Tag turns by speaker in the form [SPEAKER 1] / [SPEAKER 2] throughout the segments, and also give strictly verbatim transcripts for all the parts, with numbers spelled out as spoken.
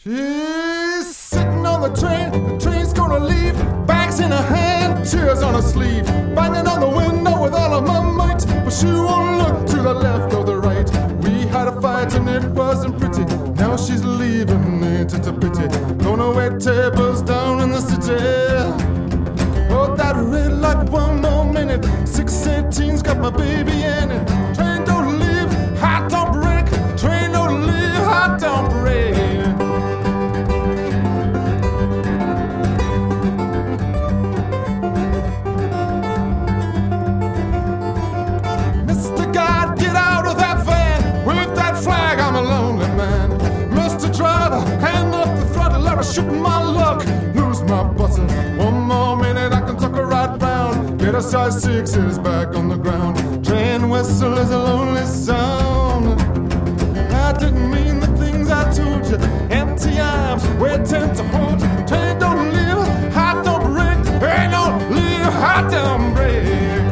[SPEAKER 1] She's sitting on the train, the train's gonna leave. Bags in her hand, tears on her sleeve. Banging on the window with all of my might, but she won't look to the left or the right. We had a fight and it wasn't pretty. Now she's leaving, ain't it a pity? Gonna wait tables down in the city. Oh, that red light, one more minute. six eighteen's got my baby in it. Train don't leave, heart don't break. Train don't leave, heart don't break. Mister God, get out of that van. With that flag, I'm a lonely man. Mister Driver, hand off the throttle, let her shoot my luck. Lose my button. One more minute, I can tuck her right round. Get a size six is back on the ground. Train whistle is a lonely sound. I didn't mean the things I told you. Empty arms, waiting to hold you. Train don't leave, heart don't break. Train don't leave, heart don't break.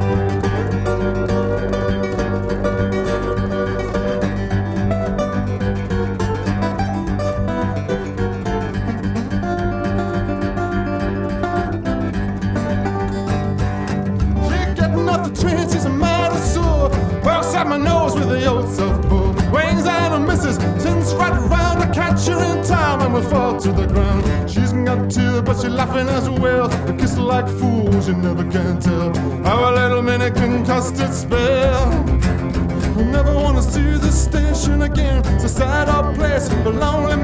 [SPEAKER 1] Train, she's a mighty sore. Works at my nose with the old South bull. Wings and a misses, since right around. I catch her in time and we fall to the ground. She's got tears, but she's laughing as well. A kiss like fools, you never can tell how a little minute can cost its spell. I never wanna see this station again. It's a sad old place, a lonely